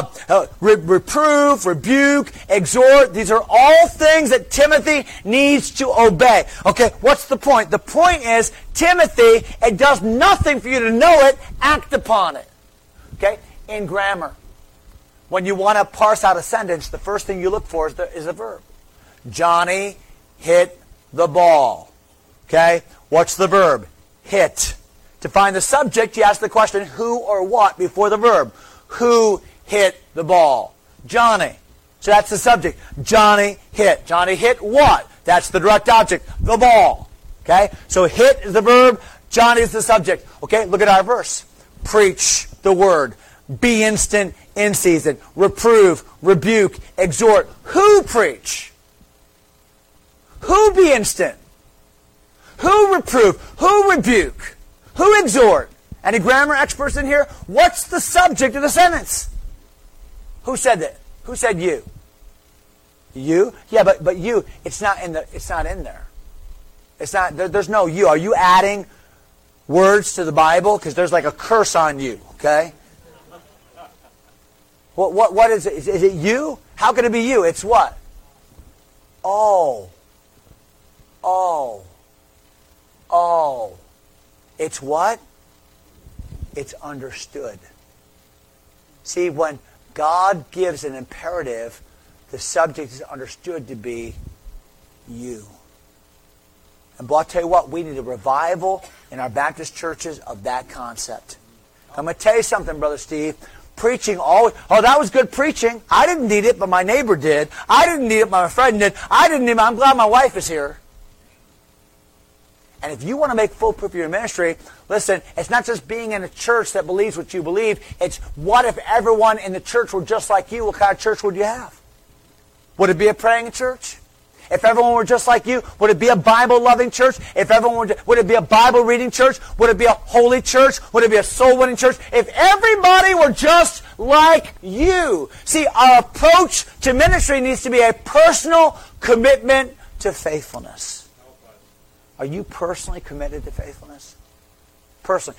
reprove, rebuke, exhort. These are all things that Timothy needs to obey. Okay, what's the point? The point is, Timothy, it does nothing for you to know it, act upon it. Okay, in grammar, when you want to parse out a sentence, the first thing you look for is a verb. Johnny hit the ball. Okay, what's the verb? Hit. To find the subject, you ask the question, who or what before the verb. Who hit the ball? Johnny. So that's the subject. Johnny hit. Johnny hit what? That's the direct object. The ball. Okay? So hit is the verb. Johnny is the subject. Okay? Look at our verse. Preach the word. Be instant, in season. Reprove, rebuke, exhort. Who preach? Who be instant? Who reprove? Who rebuke? Who exhort? Any grammar experts in here? What's the subject of the sentence? Who said that? Who said you? You? Yeah, but you, it's not in there. It's not, there's no you. Are you adding words to the Bible? Because there's like a curse on you, okay? What is it? Is it you? How can it be you? It's what? Oh. It's what? It's understood. See, when God gives an imperative, the subject is understood to be you. And I'll tell you what, we need a revival in our Baptist churches of that concept. I'm going to tell you something, Brother Steve. preaching always, oh, that was good preaching. I didn't need it, but my neighbor did. I didn't need it, but my friend did. I didn't need it. I'm glad my wife is here. And if you want to make full proof of your ministry, listen, it's not just being in a church that believes what you believe. It's what if everyone in the church were just like you? What kind of church would you have? Would it be a praying church? If everyone were just like you, would it be a Bible-loving church? If everyone would it be a Bible-reading church? Would it be a holy church? Would it be a soul-winning church? If everybody were just like you. See, our approach to ministry needs to be a personal commitment to faithfulness. Are you personally committed to faithfulness? Personally.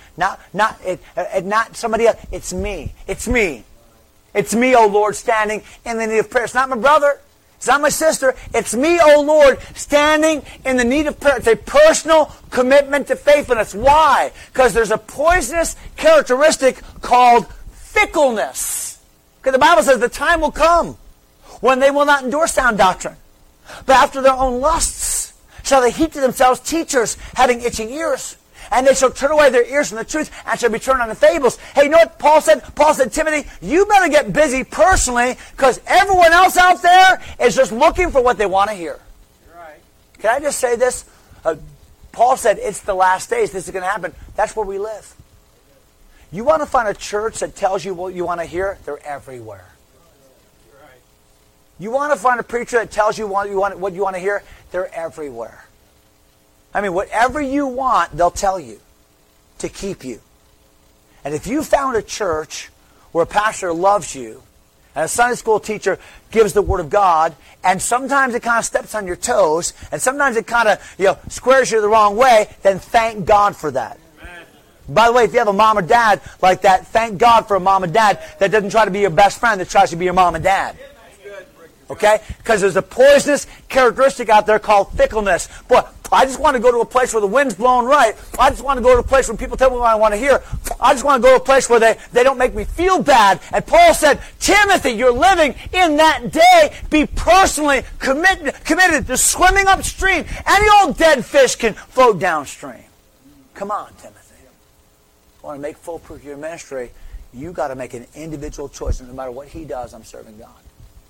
Not somebody else. It's me. It's me. It's me, O Lord, standing in the need of prayer. It's not my brother. It's not my sister. It's me, O Lord, standing in the need of prayer. It's a personal commitment to faithfulness. Why? Because there's a poisonous characteristic called fickleness. Because the Bible says the time will come when they will not endure sound doctrine, but after their own lusts shall they heap to themselves teachers having itching ears. And they shall turn away their ears from the truth and shall be turned on the fables. Hey, you know what Paul said? Paul said, Timothy, you better get busy personally because everyone else out there is just looking for what they want to hear. You're right. Can I just say this? Paul said, it's the last days. This is going to happen. That's where we live. You want to find a church that tells you what you want to hear? They're everywhere. You're right. You want to find a preacher that tells you what you want to hear? They're everywhere. I mean, whatever you want, they'll tell you to keep you. And if you found a church where a pastor loves you and a Sunday school teacher gives the Word of God, and sometimes it kind of steps on your toes, and sometimes it kind of squares you the wrong way, then thank God for that. Amen. By the way, if you have a mom or dad like that, thank God for a mom and dad that doesn't try to be your best friend, that tries to be your mom and dad. Okay? Because there's a poisonous characteristic out there called fickleness. Boy, I just want to go to a place where the wind's blowing right. I just want to go to a place where people tell me what I want to hear. I just want to go to a place where they don't make me feel bad. And Paul said, Timothy, you're living in that day. Be personally committed to swimming upstream. Any old dead fish can float downstream. Come on, Timothy. If you want to make full proof of your ministry, you got to make an individual choice. And no matter what he does, I'm serving God.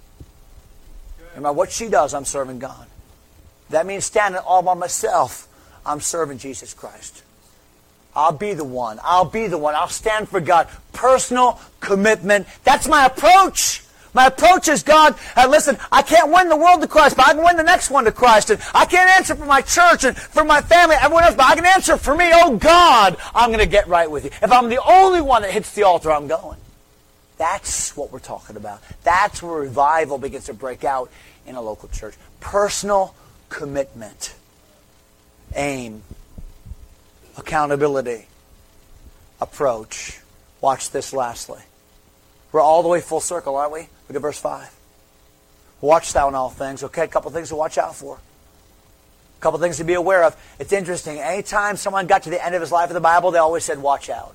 No matter what she does, I'm serving God. That means standing all by myself. I'm serving Jesus Christ. I'll be the one. I'll be the one. I'll stand for God. Personal commitment. That's my approach. My approach is, God, listen, I can't win the world to Christ, but I can win the next one to Christ. And I can't answer for my church and for my family, everyone else, but I can answer for me. Oh, God, I'm going to get right with you. If I'm the only one that hits the altar, I'm going. That's what we're talking about. That's where revival begins to break out in a local church. Personal commitment. Aim. Accountability. Approach. Watch this lastly. We're all the way full circle, aren't we? Look at verse 5. Watch thou in all things. Okay, a couple things to watch out for. A couple things to be aware of. It's interesting. Anytime someone got to the end of his life in the Bible, they always said, watch out.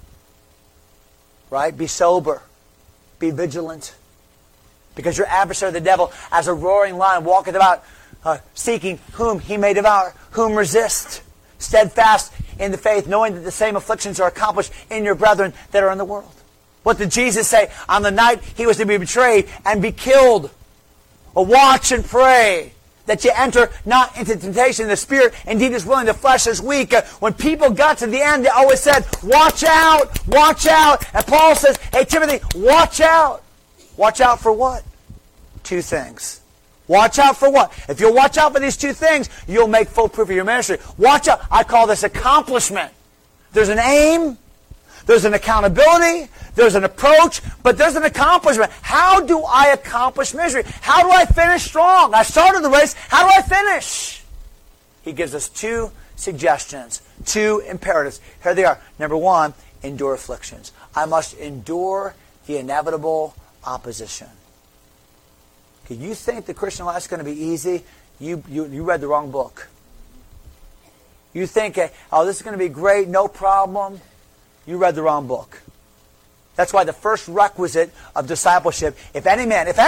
Right? Be sober. Be vigilant. Because your adversary, the devil, as a roaring lion, walketh about, seeking whom he may devour, whom resist. Steadfast in the faith, knowing that the same afflictions are accomplished in your brethren that are in the world. What did Jesus say? On the night he was to be betrayed and be killed. Watch and pray that you enter not into temptation. The spirit indeed is willing, the flesh is weak. When people got to the end, they always said, watch out, watch out. And Paul says, hey Timothy, watch out. Watch out for what? Two things. Watch out for what? If you'll watch out for these two things, you'll make full proof of your ministry. Watch out. I call this accomplishment. There's an aim. There's an accountability. There's an approach. But there's an accomplishment. How do I accomplish ministry? How do I finish strong? I started the race. How do I finish? He gives us two suggestions, two imperatives. Here they are. Number one, endure afflictions. I must endure the inevitable opposition. Okay, you think the Christian life is going to be easy? You read the wrong book. You think, oh, this is going to be great, no problem. You read the wrong book. That's why the first requisite of discipleship, if any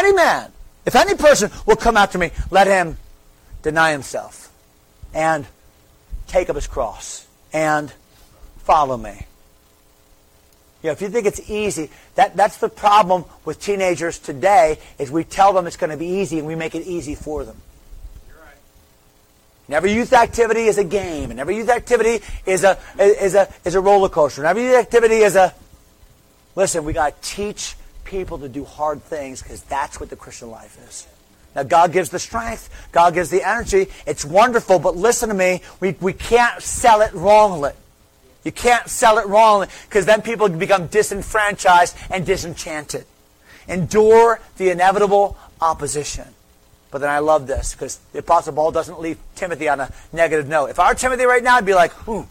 person will come after me, let him deny himself and take up his cross and follow me. if you think it's easy, that's the problem with teenagers today, is we tell them it's going to be easy and we make it easy for them. You're right. And every youth activity is a game, and every youth activity is a roller coaster. And every youth activity is a... Listen, we got to teach people to do hard things, because that's what the Christian life is. Now, God gives the strength. God gives the energy. It's wonderful, but listen to me. We can't sell it wrongly. You can't sell it wrongly, because then people become disenfranchised and disenchanted. Endure the inevitable opposition. But then I love this, because the Apostle Paul doesn't leave Timothy on a negative note. If I were Timothy right now, I'd be like, ooh,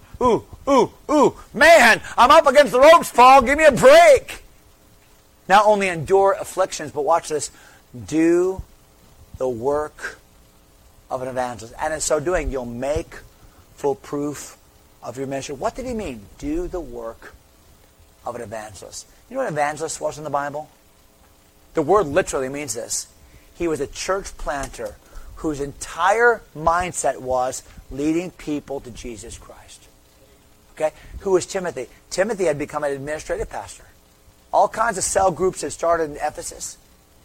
man, I'm up against the ropes, Paul. Give me a break. Not only endure afflictions, but watch this. Do the work of an evangelist. And in so doing, you'll make full proof of your ministry. What did he mean? Do the work of an evangelist. You know what an evangelist was in the Bible? The word literally means this. He was a church planter whose entire mindset was leading people to Jesus Christ. Okay? Who was Timothy? Timothy had become an administrative pastor. All kinds of cell groups had started in Ephesus.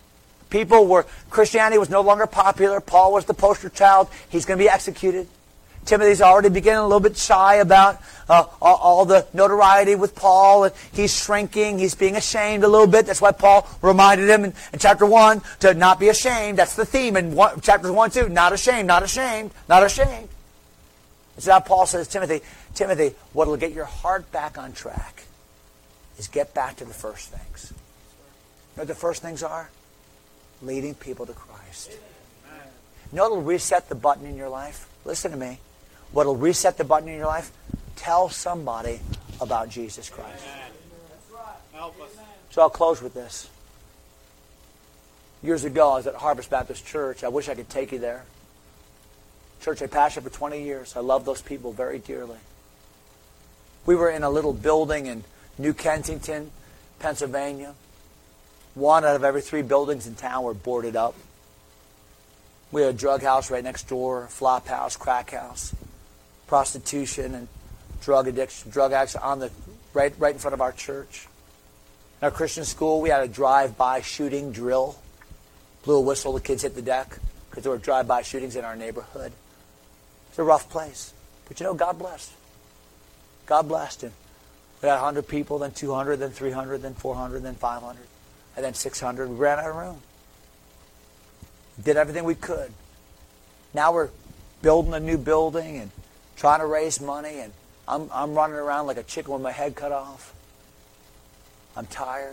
Christianity was no longer popular. Paul was the poster child. He's going to be executed. Timothy's already beginning a little bit shy about all the notoriety with Paul. And he's shrinking. He's being ashamed a little bit. That's why Paul reminded him in chapter 1 to not be ashamed. That's the theme in chapters 1 2. Not ashamed, not ashamed, not ashamed. And so now Paul says, Timothy, what will get your heart back on track is get back to the first things. You know what the first things are? Leading people to Christ. You know what will reset the button in your life? Listen to me. What will reset the button in your life? Tell somebody about Jesus Christ. Help us. So I'll close with this. Years ago, I was at Harvest Baptist Church. I wish I could take you there. Church I pastored for 20 years. I love those people very dearly. We were in a little building in New Kensington, Pennsylvania. 1 out of every 3 buildings in town were boarded up. We had a drug house right next door, a flop house, crack house, prostitution and drug addiction, drug addicts on the right in front of our church. In our Christian school, we had a drive-by shooting drill. Blew a whistle, the kids hit the deck because there were drive-by shootings in our neighborhood. It's a rough place. But you know, God blessed. God blessed him. We had 100 people, then 200, then 300, then 400, then 500, and then 600. We ran out of room. Did everything we could. Now we're building a new building and trying to raise money, and I'm running around like a chicken with my head cut off. I'm tired.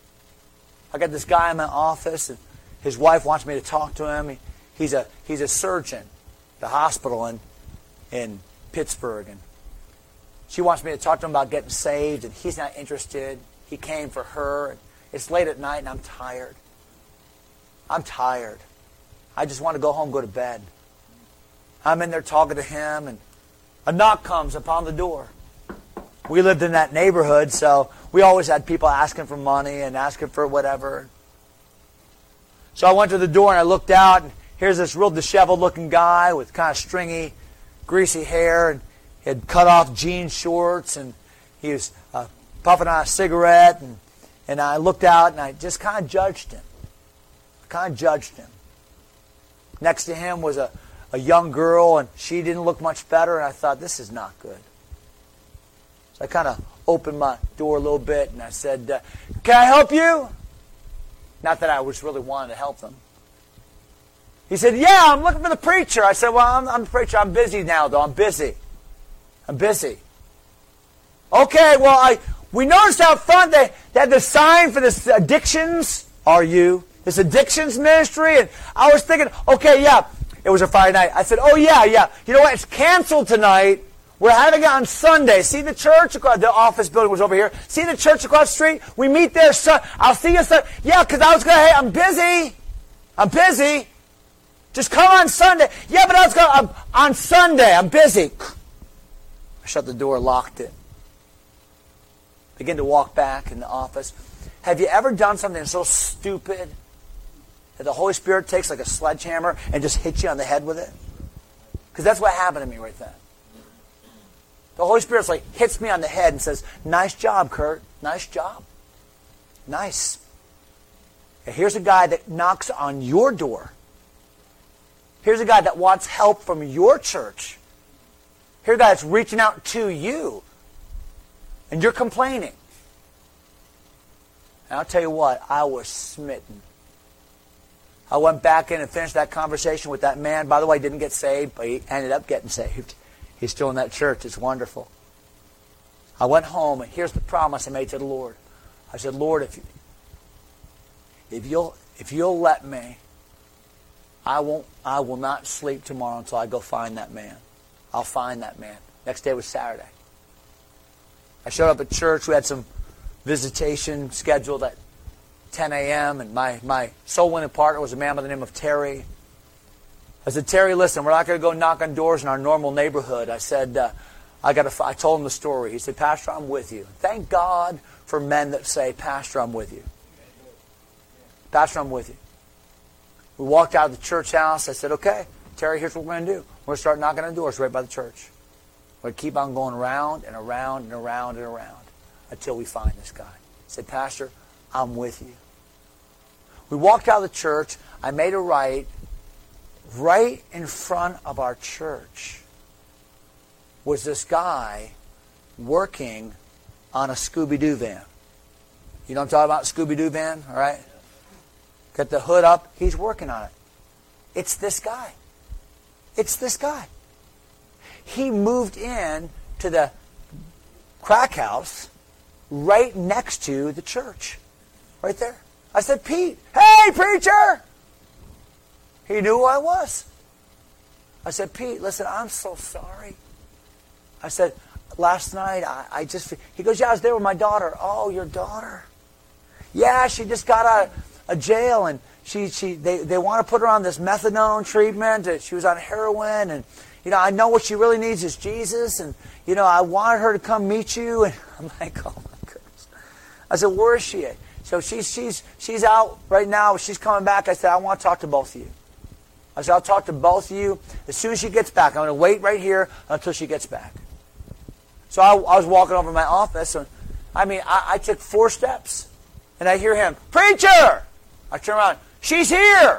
I got this guy in my office, and his wife wants me to talk to him. He's a surgeon at the hospital in Pittsburgh, and she wants me to talk to him about getting saved, and he's not interested. He came for her. And it's late at night, and I'm tired. I'm tired. I just want to go home, go to bed. I'm in there talking to him, and a knock comes upon the door. We lived in that neighborhood, so we always had people asking for money and asking for whatever. So I went to the door, and I looked out, and here's this real disheveled-looking guy with kind of stringy, greasy hair, and he had cut-off jean shorts, and he was puffing on a cigarette, and I looked out, and I just kind of judged him. Next to him was a young girl, and she didn't look much better, and I thought, this is not good. So I kind of opened my door a little bit, and I said, can I help you? Not that I was really wanting to help them. He said, yeah, I'm looking for the preacher. I said, well, I'm the preacher. I'm busy now, though. I'm busy. Okay, well, we noticed out front they had the sign for this addictions. This addictions ministry. And I was thinking, okay, yeah. It was a Friday night. I said, oh, yeah. You know what? It's canceled tonight. We're having it on Sunday. See the church across, the office building was over here. See the church across the street? We meet there. I'll see you Sunday. Yeah, because I was going to, hey, I'm busy. Just come on Sunday. Yeah, but I was going to, on Sunday. I'm busy. I shut the door, locked it. Begin to walk back in the office. Have you ever done something so stupid that the Holy Spirit takes like a sledgehammer and just hits you on the head with it? Because that's what happened to me right then. The Holy Spirit's like hits me on the head and says, nice job, Kurt. Nice job. Nice. And here's a guy that knocks on your door. Here's a guy that wants help from your church. Here's a guy that's reaching out to you. And you're complaining. And I'll tell you what, I was smitten. I went back in and finished that conversation with that man. By the way, didn't get saved, but he ended up getting saved. He's still in that church. It's wonderful. I went home, and here's the promise I made to the Lord. I said, Lord, if you'll let me, I will not sleep tomorrow until I go find that man. I'll find that man. Next day was Saturday. I showed up at church. We had some visitation scheduled at 10 a.m. and my soul winning partner was a man by the name of Terry. I said, Terry, listen, we're not going to go knock on doors in our normal neighborhood. I said, I told him the story. He said, Pastor, I'm with you. Thank God for men that say, Pastor, I'm with you. Pastor, I'm with you. We walked out of the church house. I said, okay, Terry, here's what we're going to do. We're going to start knocking on doors right by the church. We're going to keep on going around and around and around and around until we find this guy. I said, Pastor, I'm with you. We walked out of the church. I made a right. Right in front of our church was this guy working on a Scooby-Doo van. You know what I'm talking about, Scooby-Doo van, all right? Got the hood up. He's working on it. It's this guy. It's this guy. He moved in to the crack house right next to the church. Right there. I said, Pete, hey, preacher! He knew who I was. I said, Pete, listen, I'm so sorry. I said, last night, he goes, yeah, I was there with my daughter. Oh, your daughter? Yeah, she just got out of jail, and they want to put her on this methadone treatment. She was on heroin, and, I know what she really needs is Jesus, and, I wanted her to come meet you. And I'm like, oh, my goodness. I said, where is she at? So she's out right now. She's coming back. I said, I want to talk to both of you. I said, I'll talk to both of you as soon as she gets back. I'm going to wait right here until she gets back. So I was walking over to my office, and I took 4 steps, and I hear him, preacher! I turn around, she's here!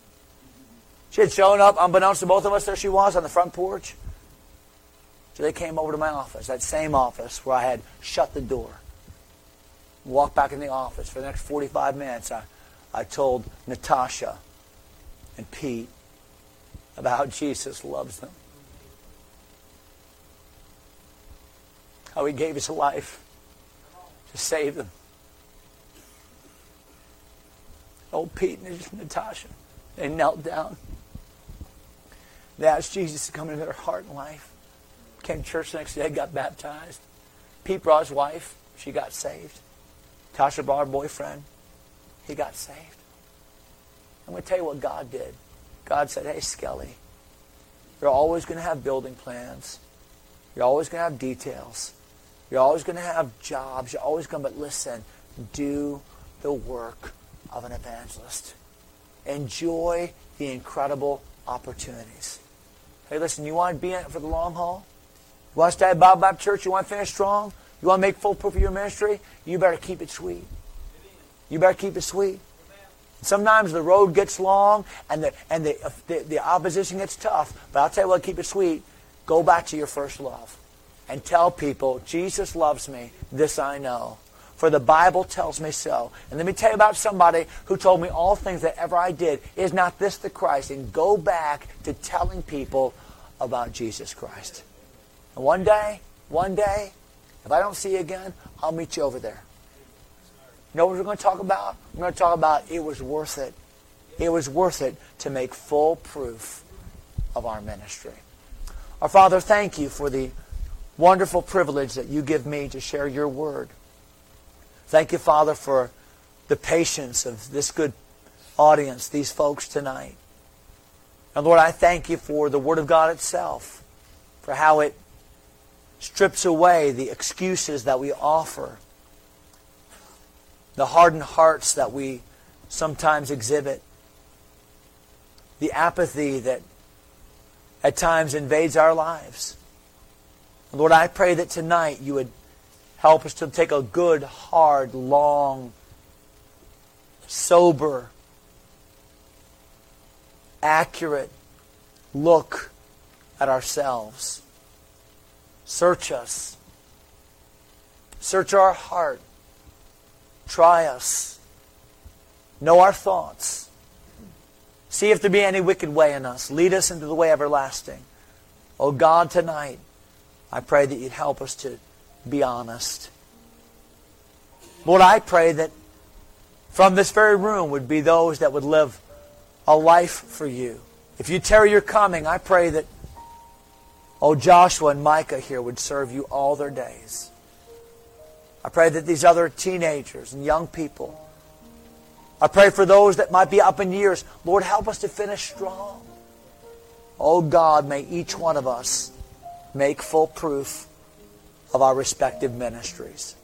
She had shown up, unbeknownst to both of us, there she was on the front porch. So they came over to my office, that same office where I had shut the door. Walked back in the office. For the next 45 minutes, I told Natasha and Pete about how Jesus loves them. How He gave His life to save them. Old Pete and Natasha, they knelt down. They asked Jesus to come into their heart and life. Came to church the next day, got baptized. Pete brought his wife. She got saved. Tasha brought her boyfriend. He got saved. I'm going to tell you what God did. God said, hey, Skelly, you're always going to have building plans. You're always going to have details. You're always going to have jobs. You're always going to, but listen, do the work of an evangelist. Enjoy the incredible opportunities. Hey, listen, you want to be in it for the long haul? You want to stay at Bible Baptist Church? You want to finish strong? You want to make full proof of your ministry? You better keep it sweet. You better keep it sweet. Sometimes the road gets long and the opposition gets tough. But I'll tell you what, keep it sweet. Go back to your first love. And tell people, Jesus loves me. This I know. For the Bible tells me so. And let me tell you about somebody who told me all things that ever I did. Is not this the Christ? And go back to telling people about Jesus Christ. And one day, if I don't see you again, I'll meet you over there. You know what we're going to talk about? We're going to talk about it was worth it. It was worth it to make full proof of our ministry. Our Father, thank you for the wonderful privilege that you give me to share your word. Thank you, Father, for the patience of this good audience, these folks tonight. And Lord, I thank you for the Word of God itself, for how it strips away the excuses that we offer, the hardened hearts that we sometimes exhibit, the apathy that at times invades our lives. Lord, I pray that tonight you would help us to take a good, hard, long, sober, accurate look at ourselves. Search us. Search our heart. Try us. Know our thoughts. See if there be any wicked way in us. Lead us into the way everlasting. Oh God, tonight, I pray that you'd help us to be honest. Lord, I pray that from this very room would be those that would live a life for you. If you tarry your coming, I pray that, oh, Joshua and Micah here would serve you all their days. I pray that these other teenagers and young people, I pray for those that might be up in years, Lord, help us to finish strong. Oh God, may each one of us make full proof of our respective ministries.